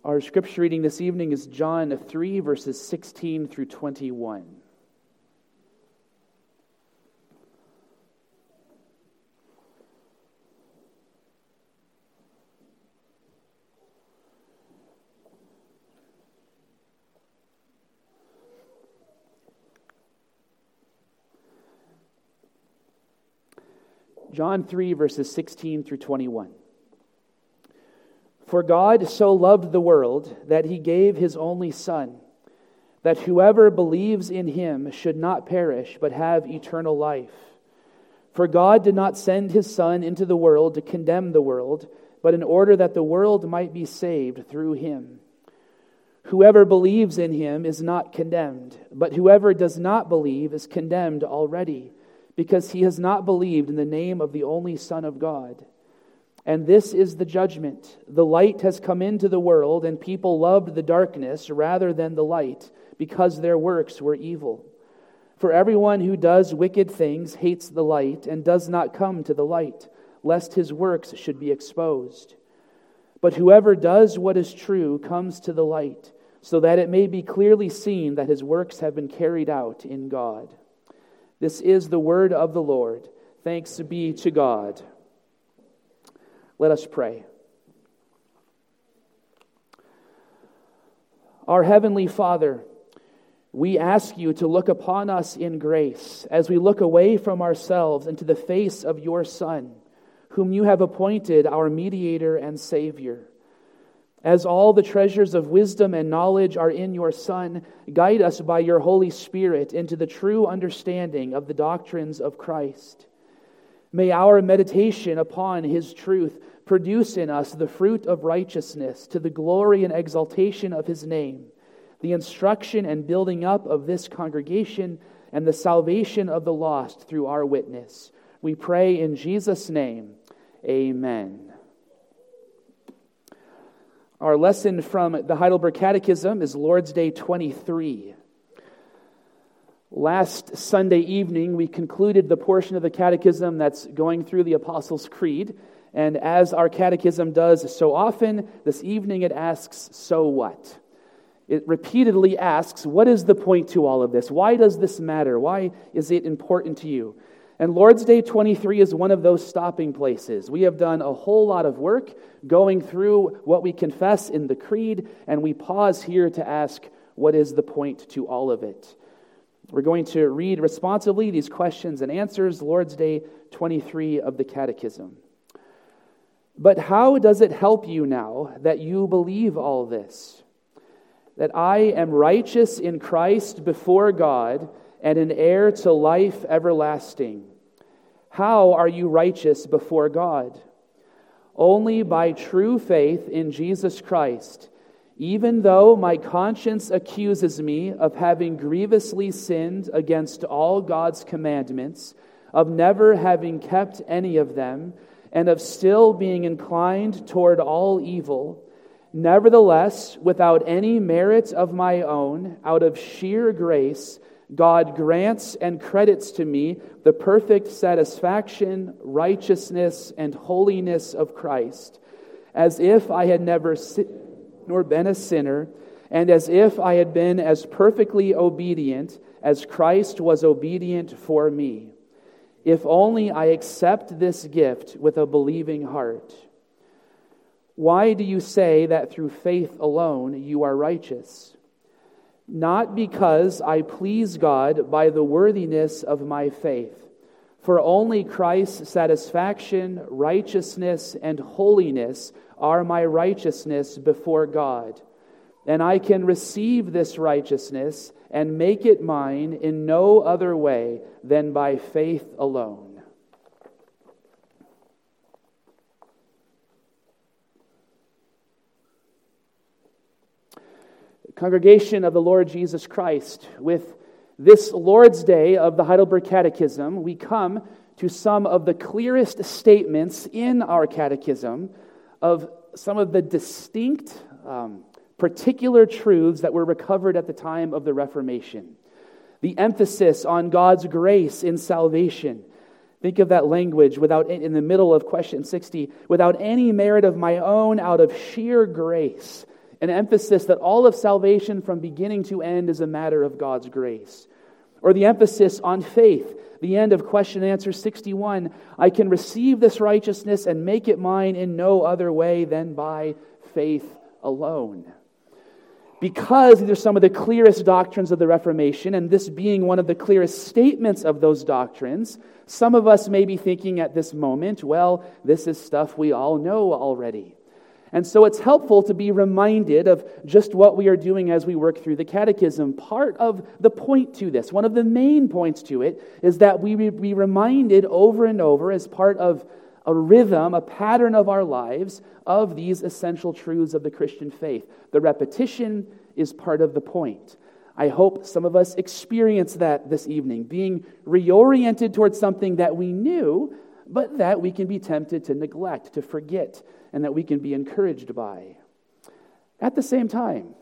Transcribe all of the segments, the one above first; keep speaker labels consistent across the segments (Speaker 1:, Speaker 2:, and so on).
Speaker 1: Our scripture reading this evening is John 3, verses 16 through 21. John 3, verses 16 through 21. For God so loved the world that he gave his only Son, that whoever believes in him should not perish but have eternal life. For God did not send his Son into the world to condemn the world, but in order that the world might be saved through him. Whoever believes in him is not condemned, but whoever does not believe is condemned already, because he has not believed in the name of the only Son of God. And this is the judgment. The light has come into the world, and people loved the darkness rather than the light, because their works were evil. For everyone who does wicked things hates the light, and does not come to the light, lest his works should be exposed. But whoever does what is true comes to the light, so that it may be clearly seen that his works have been carried out in God. This is the word of the Lord. Thanks be to God. Let us pray. Our Heavenly Father, we ask you to look upon us in grace as we look away from ourselves into the face of your Son, whom you have appointed our mediator and Savior. As all the treasures of wisdom and knowledge are in your Son, guide us by your Holy Spirit into the true understanding of the doctrines of Christ. May our meditation upon his truth produce in us the fruit of righteousness to the glory and exaltation of his name, the instruction and building up of this congregation, and the salvation of the lost through our witness. We pray in Jesus' name. Amen. Our lesson from the Heidelberg Catechism is Lord's Day 23. Last Sunday evening, we concluded the portion of the Catechism that's going through the Apostles' Creed. And as our Catechism does so often, this evening it asks, so what? It repeatedly asks, what is the point to all of this? Why does this matter? Why is it important to you? And Lord's Day 23 is one of those stopping places. We have done a whole lot of work going through what we confess in the Creed, and we pause here to ask, what is the point to all of it? We're going to read responsively these questions and answers, Lord's Day 23 of the Catechism. But how does it help you now that you believe all this? That I am righteous in Christ before God and an heir to life everlasting. How are you righteous before God? Only by true faith in Jesus Christ, even though my conscience accuses me of having grievously sinned against all God's commandments, of never having kept any of them, and of still being inclined toward all evil. Nevertheless, without any merit of my own, out of sheer grace, God grants and credits to me the perfect satisfaction, righteousness, and holiness of Christ, as if I had never nor been a sinner, and as if I had been as perfectly obedient as Christ was obedient for me, if only I accept this gift with a believing heart. Why do you say that through faith alone you are righteous? Not because I please God by the worthiness of my faith, for only Christ's satisfaction, righteousness, and holiness are my righteousness before God, and I can receive this righteousness and make it mine in no other way than by faith alone. Congregation of the Lord Jesus Christ, with this Lord's Day of the Heidelberg Catechism, we come to some of the clearest statements in our catechism of some of the distinct, particular truths that were recovered at the time of the Reformation. The emphasis on God's grace in salvation. Think of that language in the middle of question 60, without any merit of my own, out of sheer grace. an emphasis that all of salvation from beginning to end is a matter of God's grace. Or the emphasis on faith, the end of question and answer 61, I can receive this righteousness and make it mine in no other way than by faith alone. Because these are some of the clearest doctrines of the Reformation, and this being one of the clearest statements of those doctrines, some of us may be thinking at this moment, well, this is stuff we all know already. And so it's helpful to be reminded of just what we are doing as we work through the catechism. Part of the point to this, one of the main points to it, is that we be reminded over and over as part of a rhythm, a pattern of our lives, of these essential truths of the Christian faith. The repetition is part of the point. I hope some of us experience that this evening, being reoriented towards something that we knew, but that we can be tempted to neglect, to forget, and that we can be encouraged by. At the same time,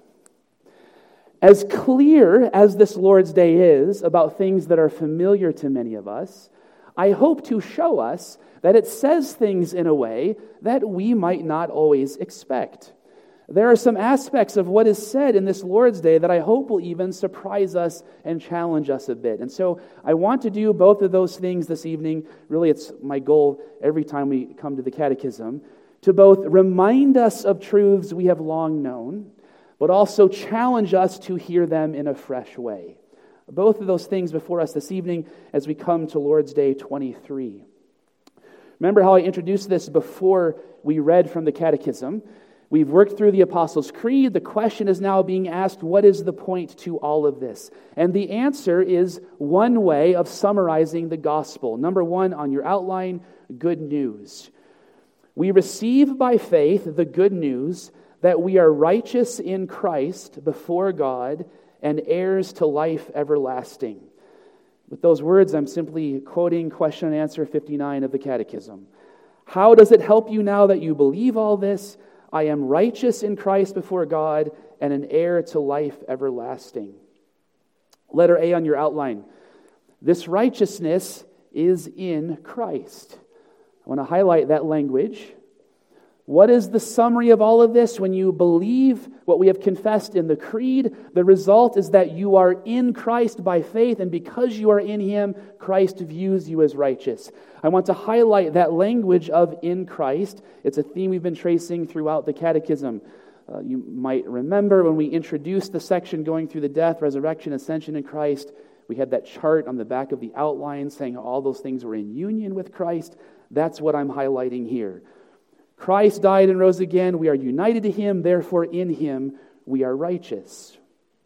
Speaker 1: as clear as this Lord's Day is about things that are familiar to many of us, I hope to show us that it says things in a way that we might not always expect. There are some aspects of what is said in this Lord's Day that I hope will even surprise us and challenge us a bit. And so I want to do both of those things this evening. Really, it's my goal every time we come to the Catechism, to both remind us of truths we have long known, but also challenge us to hear them in a fresh way. Both of those things before us this evening as we come to Lord's Day 23. Remember how I introduced this before we read from the Catechism? We've worked through the Apostles' Creed. The question is now being asked, what is the point to all of this? And the answer is one way of summarizing the gospel. Number one on your outline, good news. We receive by faith the good news that we are righteous in Christ before God and heirs to life everlasting. With those words, I'm simply quoting question and answer 59 of the Catechism. How does it help you now that you believe all this? I am righteous in Christ before God and an heir to life everlasting. Letter A on your outline. This righteousness is in Christ. I want to highlight that language. What is the summary of all of this? When you believe what we have confessed in the Creed, the result is that you are in Christ by faith, and because you are in Him, Christ views you as righteous. I want to highlight that language of in Christ. It's a theme we've been tracing throughout the Catechism. You might remember when we introduced the section going through the death, resurrection, ascension in Christ, we had that chart on the back of the outline saying all those things were in union with Christ. That's what I'm highlighting here. Christ died and rose again. We are united to Him. Therefore, in Him, we are righteous.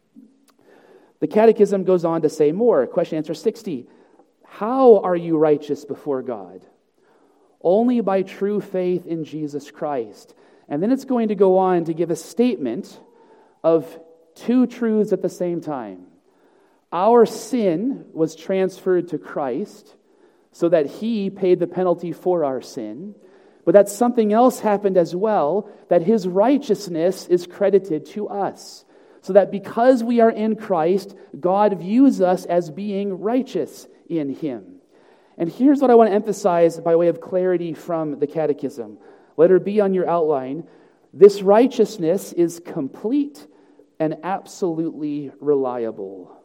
Speaker 1: The Catechism goes on to say more. Question answer 60. How are you righteous before God? Only by true faith in Jesus Christ. And then it's going to go on to give a statement of two truths at the same time. Our sin was transferred to Christ so that He paid the penalty for our sin. But that something else happened as well, that His righteousness is credited to us. So that because we are in Christ, God views us as being righteous in Him. And here's what I want to emphasize by way of clarity from the Catechism. Letter B on your outline. This righteousness is complete and absolutely reliable.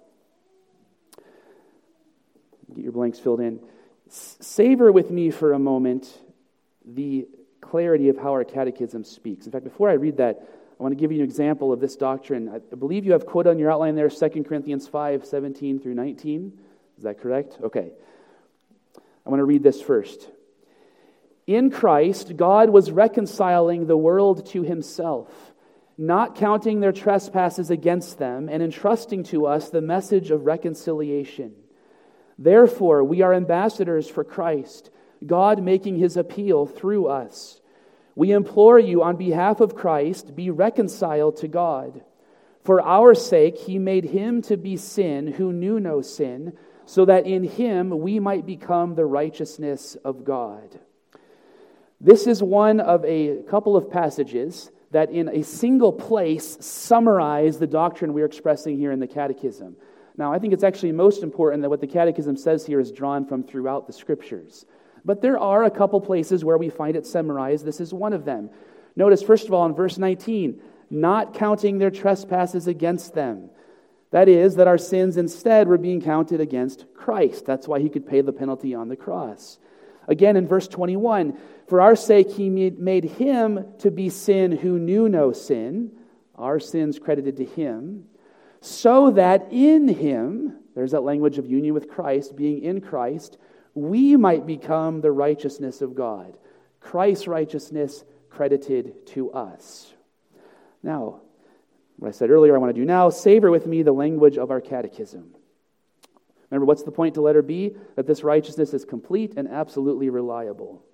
Speaker 1: Get your blanks filled in. Savor with me for a moment the clarity of how our Catechism speaks. In fact, before I read that, I want to give you an example of this doctrine. I believe you have quoted on your outline there 2 Corinthians 5, 17 through 19. Is that correct? Okay. I want to read this first. In Christ, God was reconciling the world to Himself, not counting their trespasses against them, and entrusting to us the message of reconciliation. Therefore, we are ambassadors for Christ, God making His appeal through us. We implore you on behalf of Christ, be reconciled to God. For our sake, He made Him to be sin who knew no sin, so that in Him we might become the righteousness of God. This is one of a couple of passages that in a single place summarize the doctrine we're expressing here in the Catechism. Now, I think it's actually most important that what the Catechism says here is drawn from throughout the Scriptures. But there are a couple places where we find it summarized. This is one of them. Notice, first of all, in verse 19, not counting their trespasses against them. That is, that our sins instead were being counted against Christ. That's why he could pay the penalty on the cross. Again, in verse 21, for our sake he made him to be sin who knew no sin, our sins credited to him, so that in him, there's that language of union with Christ, being in Christ, we might become the righteousness of God. Christ's righteousness credited to us. Now, what I said earlier I want to do now, savor with me the language of our catechism. Remember, what's the point to letter B? That this righteousness is complete and absolutely reliable.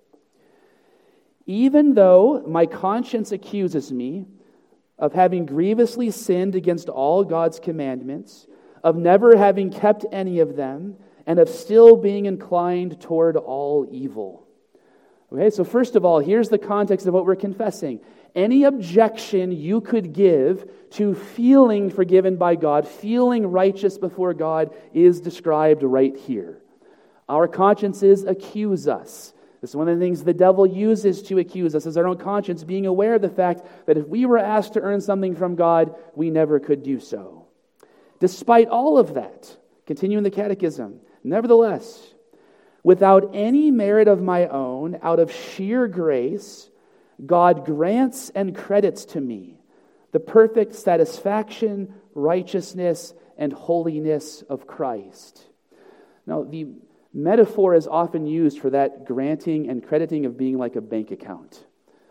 Speaker 1: Even though my conscience accuses me of having grievously sinned against all God's commandments, of never having kept any of them, and of still being inclined toward all evil. Okay, so first of all, here's the context of what we're confessing. Any objection you could give to feeling forgiven by God, feeling righteous before God, is described right here. Our consciences accuse us. This is one of the things the devil uses to accuse us, is our own conscience, being aware of the fact that if we were asked to earn something from God, we never could do so. Despite all of that, continuing the catechism, nevertheless, without any merit of my own, out of sheer grace, God grants and credits to me the perfect satisfaction, righteousness, and holiness of Christ. Now, the metaphor is often used for that granting and crediting of being like a bank account.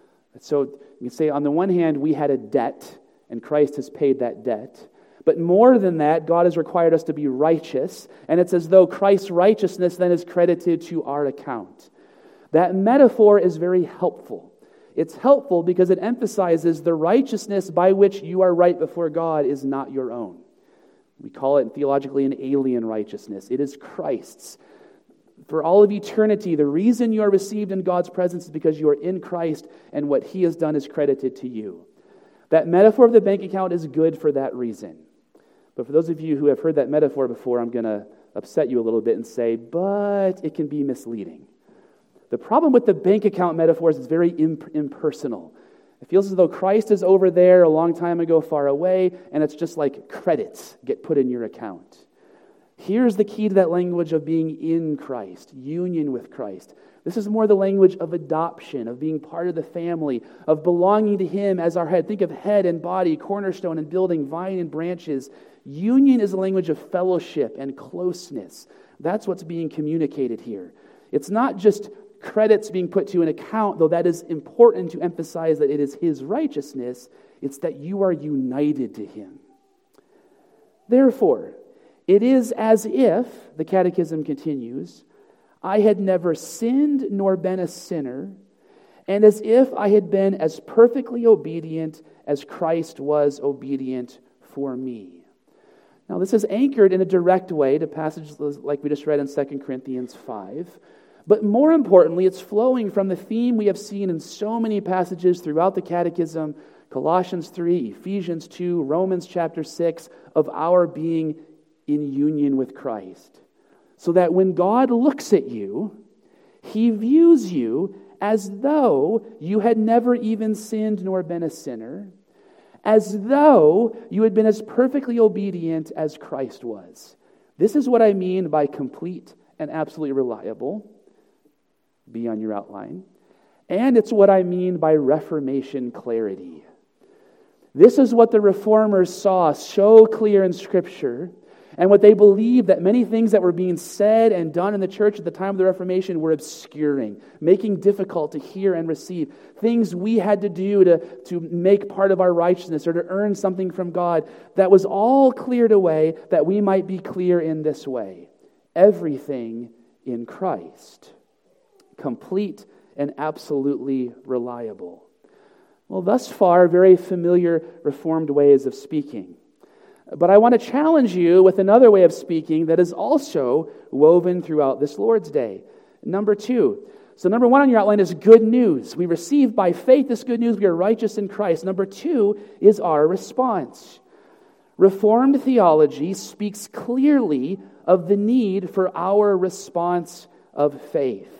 Speaker 1: So you can say, on the one hand, we had a debt, and Christ has paid that debt. But more than that, God has required us to be righteous, and it's as though Christ's righteousness then is credited to our account. That metaphor is very helpful. It's helpful because it emphasizes the righteousness by which you are right before God is not your own. We call it theologically an alien righteousness. It is Christ's. For all of eternity, the reason you are received in God's presence is because you are in Christ, and what He has done is credited to you. That metaphor of the bank account is good for that reason. But for those of you who have heard that metaphor before, I'm going to upset you a little bit and say, but it can be misleading. The problem with the bank account metaphor is it's very impersonal. It feels as though Christ is over there a long time ago, far away, and it's just like credits get put in your account. Here's the key to that language of being in Christ, union with Christ. This is more the language of adoption, of being part of the family, of belonging to Him as our head. Think of head and body, cornerstone and building, vine and branches. Union is a language of fellowship and closeness. That's what's being communicated here. It's not just credits being put to an account, though that is important to emphasize that it is His righteousness. It's that you are united to Him. Therefore, it is as if, the Catechism continues, I had never sinned nor been a sinner, and as if I had been as perfectly obedient as Christ was obedient for me. Now, this is anchored in a direct way to passages like we just read in 2 Corinthians 5. But more importantly, it's flowing from the theme we have seen in so many passages throughout the Catechism, Colossians 3, Ephesians 2, Romans chapter 6, of our being in union with Christ. So that when God looks at you, He views you as though you had never even sinned nor been a sinner, as though you had been as perfectly obedient as Christ was. This is what I mean by complete and absolutely reliable. Be on your outline. And it's what I mean by Reformation clarity. This is what the Reformers saw so clear in Scripture, and what they believed that many things that were being said and done in the church at the time of the Reformation were obscuring, making difficult to hear and receive. Things we had to do to make part of our righteousness or to earn something from God. That was all cleared away that we might be clear in this way. Everything in Christ. Complete and absolutely reliable. Well, thus far, very familiar Reformed ways of speaking. But I want to challenge you with another way of speaking that is also woven throughout this Lord's Day. Number 2. So number 1 on your outline is good news. We receive by faith this good news. We are righteous in Christ. Number 2 is our response. Reformed theology speaks clearly of the need for our response of faith.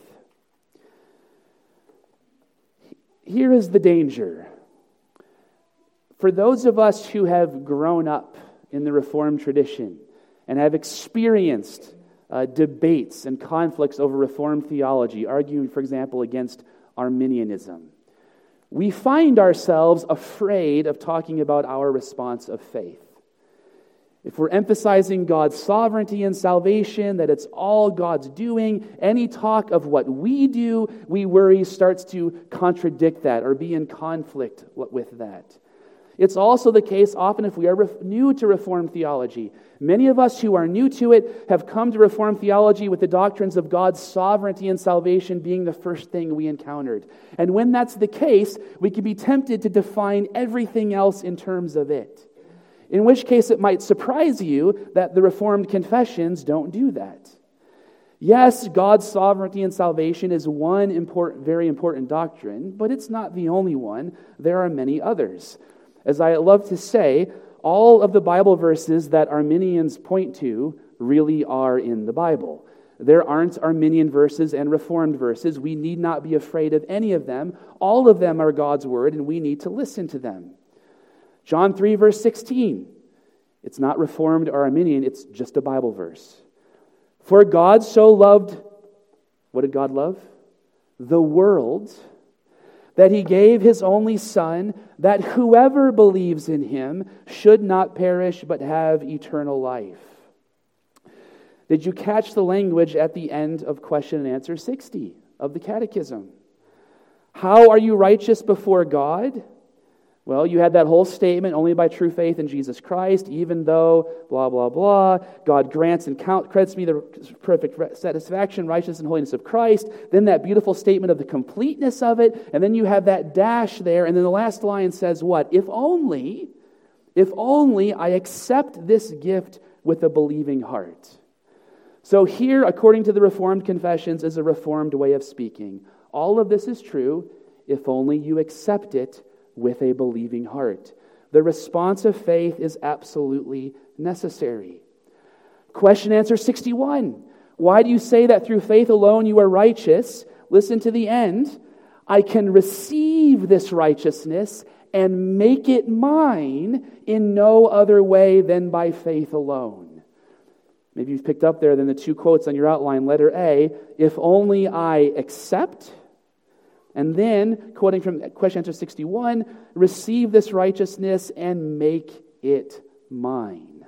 Speaker 1: Here is the danger. For those of us who have grown up in the Reformed tradition and have experienced debates and conflicts over Reformed theology, arguing, for example, against Arminianism, we find ourselves afraid of talking about our response of faith. If we're emphasizing God's sovereignty and salvation, that it's all God's doing, any talk of what we do, we worry starts to contradict that or be in conflict with that. It's also the case often if we are new to Reformed theology. Many of us who are new to it have come to Reformed theology with the doctrines of God's sovereignty and salvation being the first thing we encountered. And when that's the case, we can be tempted to define everything else in terms of it. In which case it might surprise you that the Reformed confessions don't do that. Yes, God's sovereignty and salvation is one very important doctrine, but it's not the only one. There are many others. As I love to say, all of the Bible verses that Arminians point to really are in the Bible. There aren't Arminian verses and Reformed verses. We need not be afraid of any of them. All of them are God's word, and we need to listen to them. John 3, verse 16. It's not Reformed or Arminian, it's just a Bible verse. For God so loved, what did God love? The world, that he gave his only Son, that whoever believes in him should not perish but have eternal life. Did you catch the language at the end of question and answer 60 of the Catechism? How are you righteous before God? Well, you had that whole statement, only by true faith in Jesus Christ, even though, blah, blah, blah, God grants and credits me the perfect satisfaction, righteousness, and holiness of Christ. Then that beautiful statement of the completeness of it, and then you have that dash there, and then the last line says what? If only I accept this gift with a believing heart. So here, according to the Reformed confessions, is a Reformed way of speaking. All of this is true if only you accept it with a believing heart. The response of faith is absolutely necessary. Question answer 61. Why do you say that through faith alone you are righteous? Listen to the end. I can receive this righteousness and make it mine in no other way than by faith alone. Maybe you've picked up there then the two quotes on your outline. Letter A, if only I accept. And then, quoting from question answer 61, receive this righteousness and make it mine.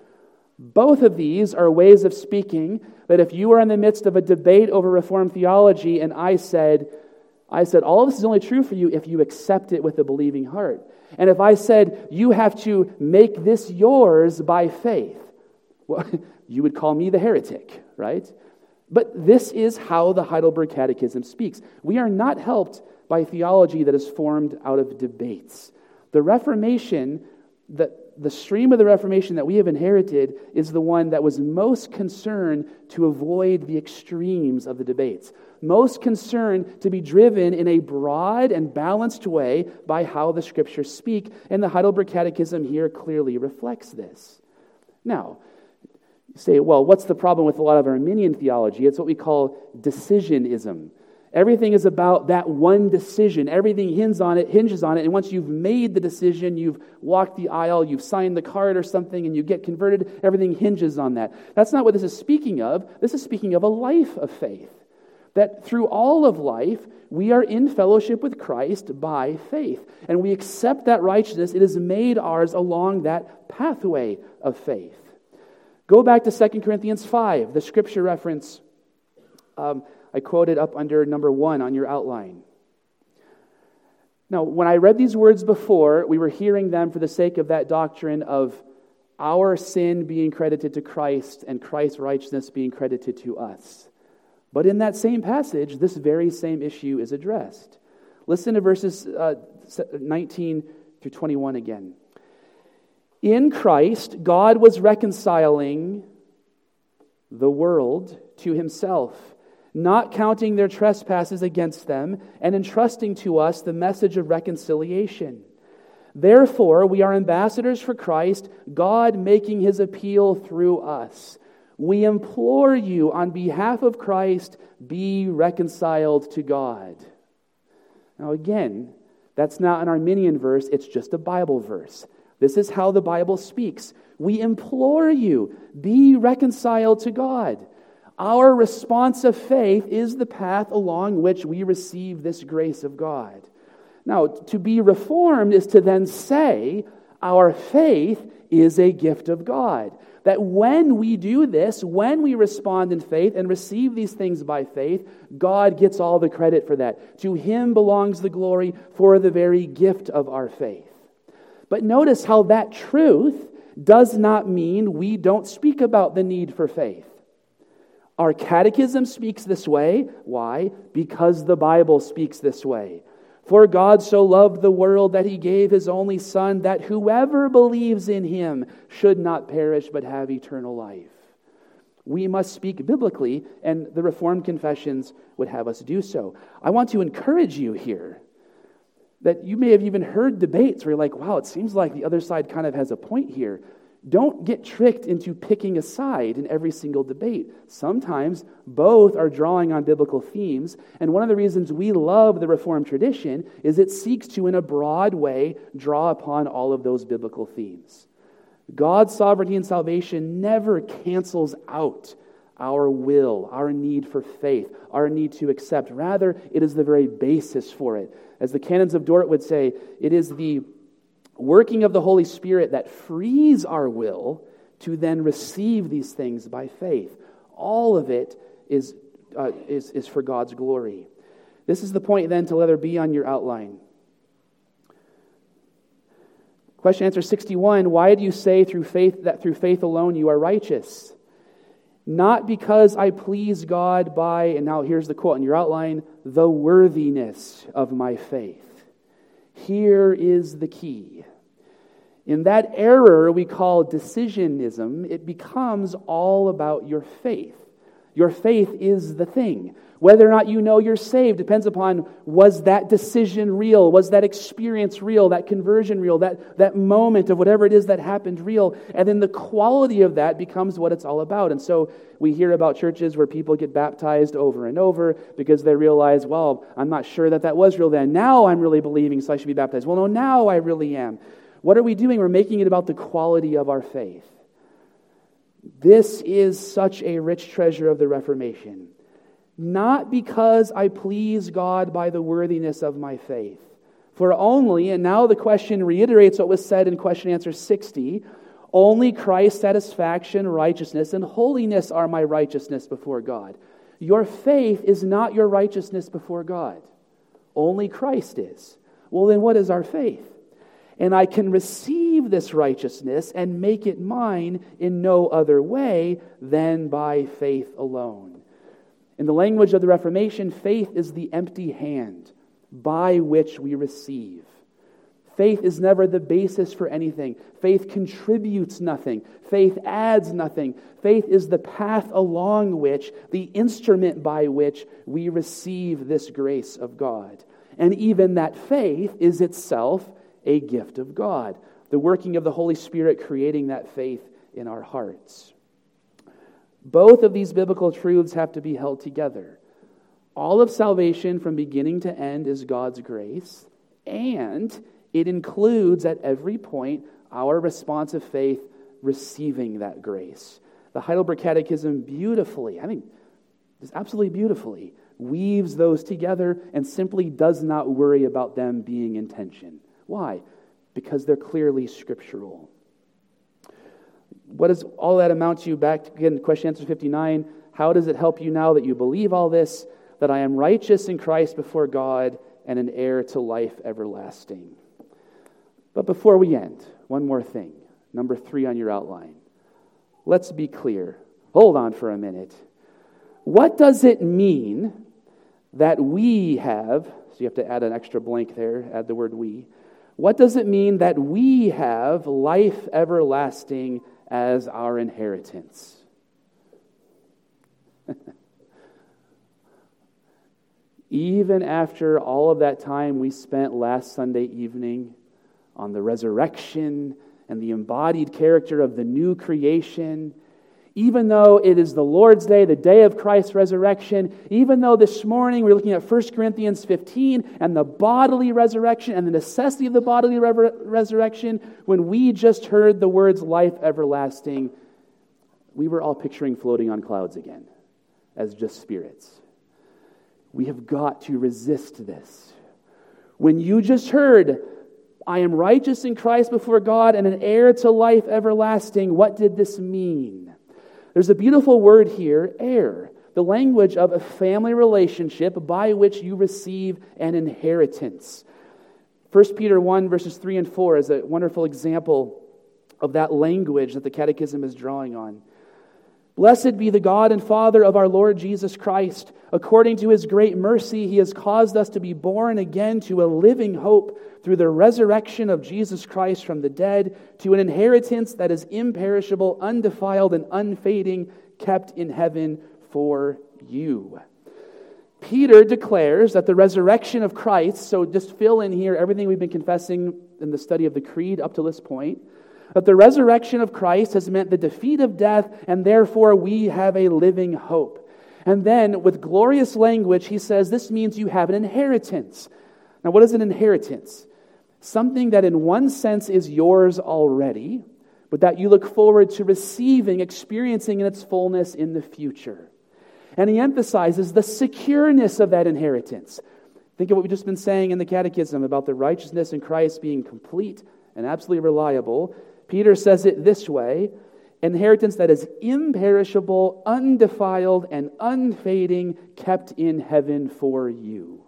Speaker 1: Both of these are ways of speaking that if you are in the midst of a debate over Reformed theology and I said, all of this is only true for you if you accept it with a believing heart. And if I said, you have to make this yours by faith, well, you would call me the heretic, right? But this is how the Heidelberg Catechism speaks. We are not helped by theology that is formed out of debates. The Reformation, the stream of the Reformation that we have inherited is the one that was most concerned to avoid the extremes of the debates, most concerned to be driven in a broad and balanced way by how the Scriptures speak, and the Heidelberg Catechism here clearly reflects this. Now, you say, well, what's the problem with a lot of Arminian theology? It's what we call decisionism. Everything is about that one decision. Everything hinges on it, and once you've made the decision, you've walked the aisle, you've signed the card or something, and you get converted, everything hinges on that. That's not what this is speaking of. This is speaking of a life of faith. That through all of life, we are in fellowship with Christ by faith. And we accept that righteousness. It is made ours along that pathway of faith. Go back to 2 Corinthians 5, the scripture reference I quoted up under number 1 on your outline. Now, when I read these words before, we were hearing them for the sake of that doctrine of our sin being credited to Christ and Christ's righteousness being credited to us. But in that same passage, this very same issue is addressed. Listen to verses 19 through 21 again. In Christ, God was reconciling the world to himself, not counting their trespasses against them, and entrusting to us the message of reconciliation. Therefore, we are ambassadors for Christ, God making his appeal through us. We implore you on behalf of Christ, be reconciled to God. Now again, That's not an Arminian verse, it's just a Bible verse. This is how the Bible speaks. We implore you, be reconciled to God. Our response of faith is the path along which we receive this grace of God. Now, to be reformed is to then say our faith is a gift of God. That when we do this, when we respond in faith and receive these things by faith, God gets all the credit for that. To Him belongs the glory for the very gift of our faith. But notice how that truth does not mean we don't speak about the need for faith. Our catechism speaks this way. Why? Because the Bible speaks this way. For God so loved the world that He gave His only Son, that whoever believes in Him should not perish but have eternal life. We must speak biblically, and the Reformed confessions would have us do so. I want to encourage you here that you may have even heard debates where you're like, wow, it seems like the other side kind of has a point here. Don't get tricked into picking a side in every single debate. Sometimes both are drawing on biblical themes, and one of the reasons we love the Reformed tradition is it seeks to, in a broad way, draw upon all of those biblical themes. God's sovereignty and salvation never cancels out our will, our need for faith, our need to accept. Rather, it is the very basis for it. As the canons of Dort would say, it is the working of the Holy Spirit that frees our will to then receive these things by faith. All of it is for God's glory. This is the point then to let there be on your outline. Question answer 61, why do you say through faith alone you are righteous? Not because I please God by, and now here's the quote in your outline, the worthiness of my faith. Here is the key. In that error we call decisionism, it becomes all about your faith. Your faith is the thing. Whether or not you know you're saved depends upon, was that decision real? Was that experience real? That conversion real? That moment of whatever it is that happened real? And then the quality of that becomes what it's all about. And so we hear about churches where people get baptized over and over because they realize, well, I'm not sure that was real then. Now I'm really believing, so I should be baptized. Well, no, now I really am. What are we doing? We're making it about the quality of our faith. This is such a rich treasure of the Reformation. Not because I please God by the worthiness of my faith. For only, and now the question reiterates what was said in question answer 60, only Christ's satisfaction, righteousness, and holiness are my righteousness before God. Your faith is not your righteousness before God. Only Christ is. Well, then what is our faith? And I can receive this righteousness and make it mine in no other way than by faith alone. In the language of the Reformation, faith is the empty hand by which we receive. Faith is never the basis for anything. Faith contributes nothing. Faith adds nothing. Faith is the path along which, the instrument by which we receive this grace of God. And even that faith is itself a gift of God, the working of the Holy Spirit creating that faith in our hearts. Both of these biblical truths have to be held together. All of salvation from beginning to end is God's grace, and it includes at every point our response of faith receiving that grace. The Heidelberg Catechism beautifully, just absolutely beautifully, weaves those together and simply does not worry about them being in tension. Why? Because they're clearly scriptural. What does all that amount to? Back again, question answer 59. How does it help you now that you believe all this, that I am righteous in Christ before God and an heir to life everlasting? But before we end, one more thing. Number 3 on your outline. Let's be clear. Hold on for a minute. What does it mean that we have, so you have to add an extra blank there, add the word we. What does it mean that we have life everlasting as our inheritance? Even after all of that time we spent last Sunday evening on the resurrection and the embodied character of the new creation, Even though it is the Lord's Day, the day of Christ's resurrection, even though this morning we're looking at 1 Corinthians 15 and the bodily resurrection and the necessity of the bodily resurrection, when we just heard the words life everlasting, we were all picturing floating on clouds again as just spirits. We have got to resist this. When you just heard, I am righteous in Christ before God and an heir to life everlasting, what did this mean? There's a beautiful word here, heir, the language of a family relationship by which you receive an inheritance. 1 Peter 1, verses 3 and 4 is a wonderful example of that language that the Catechism is drawing on. Blessed be the God and Father of our Lord Jesus Christ. According to His great mercy, He has caused us to be born again to a living hope through the resurrection of Jesus Christ from the dead, to an inheritance that is imperishable, undefiled, and unfading, kept in heaven for you. Peter declares that the resurrection of Christ, so just fill in here everything we've been confessing in the study of the Creed up to this point, that the resurrection of Christ has meant the defeat of death, and therefore we have a living hope. And then, with glorious language, he says this means you have an inheritance. Now, what is an inheritance? Something that in one sense is yours already, but that you look forward to receiving, experiencing in its fullness in the future. And he emphasizes the secureness of that inheritance. Think of what we've just been saying in the Catechism about the righteousness in Christ being complete and absolutely reliable. Peter says it this way, inheritance that is imperishable, undefiled, and unfading, kept in heaven for you.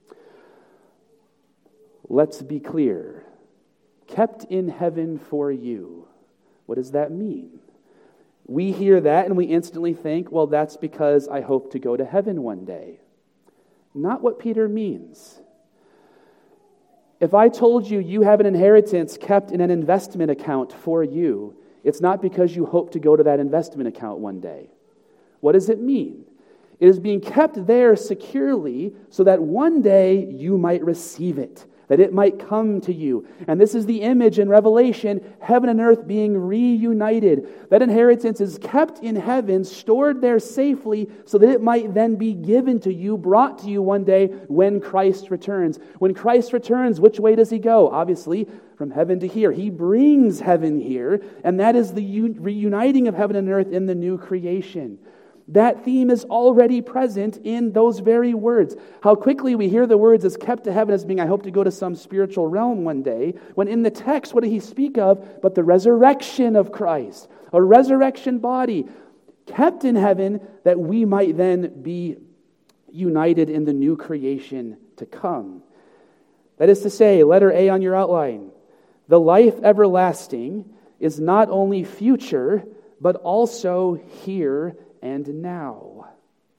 Speaker 1: Let's be clear. Kept in heaven for you. What does that mean? We hear that and we instantly think, well, that's because I hope to go to heaven one day. Not what Peter means. If I told you you have an inheritance kept in an investment account for you, it's not because you hope to go to that investment account one day. What does it mean? It is being kept there securely so that one day you might receive it, that it might come to you. And this is the image in Revelation, heaven and earth being reunited. That inheritance is kept in heaven, stored there safely, so that it might then be given to you, brought to you one day when Christ returns. When Christ returns, which way does He go? Obviously, from heaven to here. He brings heaven here, and that is the reuniting of heaven and earth in the new creation. That theme is already present in those very words. How quickly we hear the words as kept to heaven as being, I hope to go to some spiritual realm one day, when in the text, what did he speak of? But the resurrection of Christ, a resurrection body, kept in heaven that we might then be united in the new creation to come. That is to say, letter A on your outline, the life everlasting is not only future, but also here and now.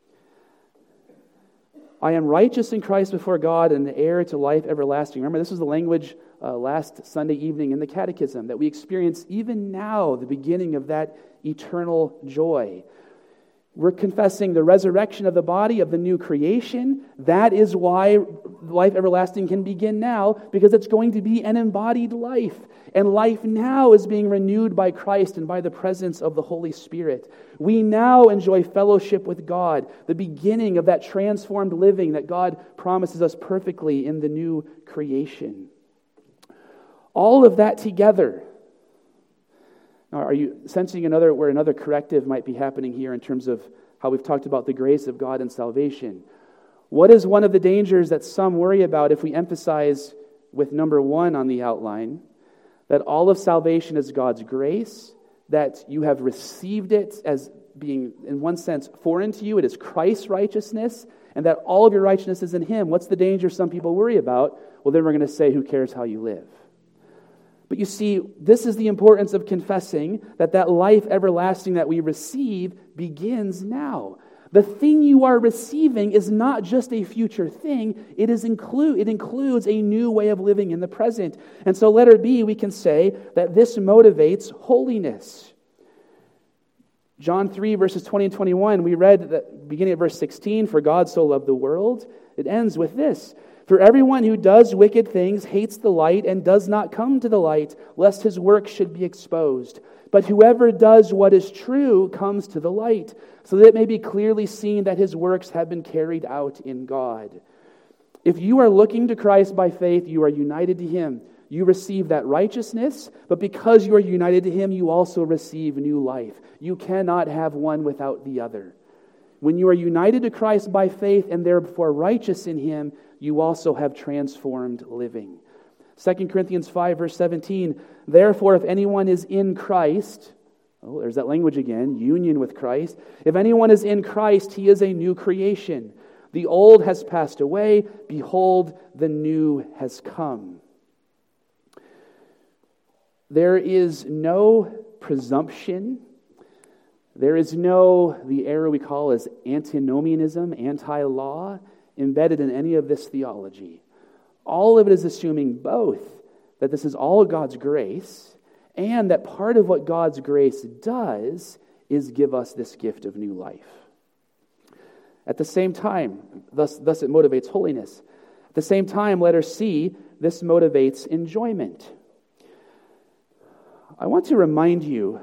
Speaker 1: I am righteous in Christ before God and the heir to life everlasting. Remember, this was the language last Sunday evening in the Catechism, that we experience even now the beginning of that eternal joy. We're confessing the resurrection of the body of the new creation. That is why life everlasting can begin now, because it's going to be an embodied life. And life now is being renewed by Christ and by the presence of the Holy Spirit. We now enjoy fellowship with God, the beginning of that transformed living that God promises us perfectly in the new creation. All of that together. Now, are you sensing where another corrective might be happening here in terms of how we've talked about the grace of God and salvation? What is one of the dangers that some worry about if we emphasize with number 1 on the outline, that all of salvation is God's grace, that you have received it as being, in one sense, foreign to you, it is Christ's righteousness, and that all of your righteousness is in Him? What's the danger some people worry about? Well, then we're going to say, who cares how you live? But you see, this is the importance of confessing that life everlasting that we receive begins now. The thing you are receiving is not just a future thing, it includes a new way of living in the present. And so letter B, we can say that this motivates holiness. John 3, verses 20 and 21, we read at the beginning of verse 16, for God so loved the world. It ends with this, For everyone who does wicked things hates the light and does not come to the light, lest his work should be exposed. But whoever does what is true comes to the light, so that it may be clearly seen that his works have been carried out in God. If you are looking to Christ by faith, you are united to Him. You receive that righteousness, but because you are united to Him, you also receive new life. You cannot have one without the other. When you are united to Christ by faith and therefore righteous in Him, you also have transformed living. 2 Corinthians 5, verse 17, therefore, if anyone is in Christ, there's that language again, union with Christ. If anyone is in Christ, he is a new creation. The old has passed away. Behold, the new has come. There is no presumption. There is no, the error we call as antinomianism, anti-law, embedded in any of this theology. All of it is assuming both that this is all God's grace and that part of what God's grace does is give us this gift of new life. At the same time, thus it motivates holiness. At the same time, letter C, this motivates enjoyment. I want to remind you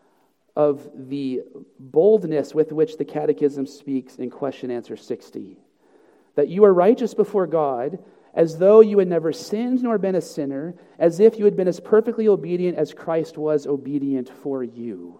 Speaker 1: of the boldness with which the Catechism speaks in question answer 60. That you are righteous before God as though you had never sinned nor been a sinner, as if you had been as perfectly obedient as Christ was obedient for you.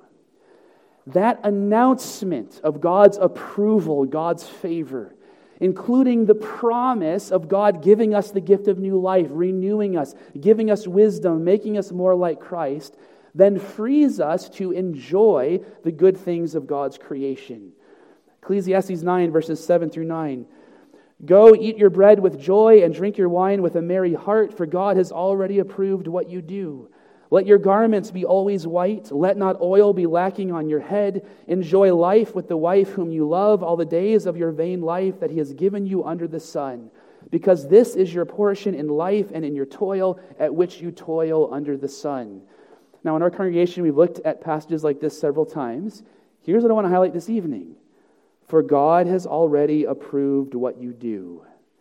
Speaker 1: That announcement of God's approval, God's favor, including the promise of God giving us the gift of new life, renewing us, giving us wisdom, making us more like Christ, then frees us to enjoy the good things of God's creation. Ecclesiastes 9, verses 7 through 9. Go, eat your bread with joy and drink your wine with a merry heart, for God has already approved what you do. Let your garments be always white. Let not oil be lacking on your head. Enjoy life with the wife whom you love all the days of your vain life that He has given you under the sun, because this is your portion in life and in your toil at which you toil under the sun. Now, in our congregation, we've looked at passages like this several times. Here's what I want to highlight this evening. For God has already approved what you do.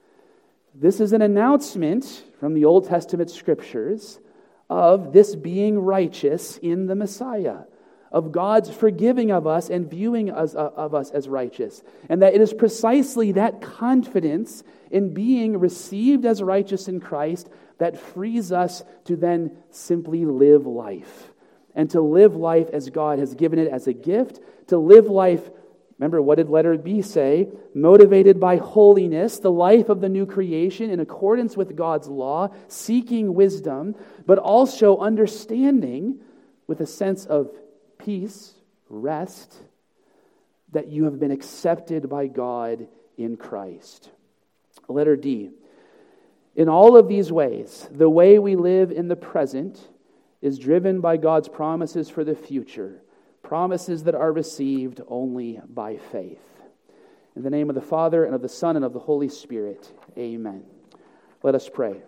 Speaker 1: This is an announcement from the Old Testament scriptures of this being righteous in the Messiah, of God's forgiving of us and viewing us as righteous, and that it is precisely that confidence in being received as righteous in Christ that frees us to then simply live life, and to live life as God has given it as a gift, to live life. Remember, what did letter B say? Motivated by holiness, the life of the new creation in accordance with God's law, seeking wisdom, but also understanding with a sense of peace, rest, that you have been accepted by God in Christ. Letter D. In all of these ways, the way we live in the present is driven by God's promises for the future. Promises that are received only by faith. In the name of the Father, and of the Son, and of the Holy Spirit. Amen. Let us pray.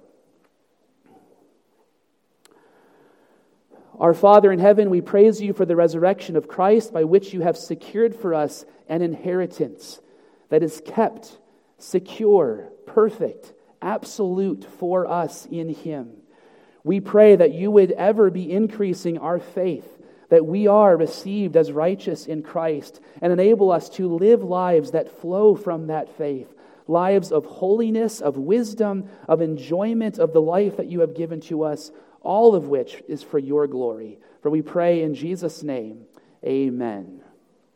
Speaker 1: Our Father in heaven, we praise you for the resurrection of Christ, by which you have secured for us an inheritance that is kept, secure, perfect, absolute for us in Him. We pray that you would ever be increasing our faith, that we are received as righteous in Christ, and enable us to live lives that flow from that faith, lives of holiness, of wisdom, of enjoyment of the life that you have given to us, all of which is for your glory. For we pray in Jesus' name, amen.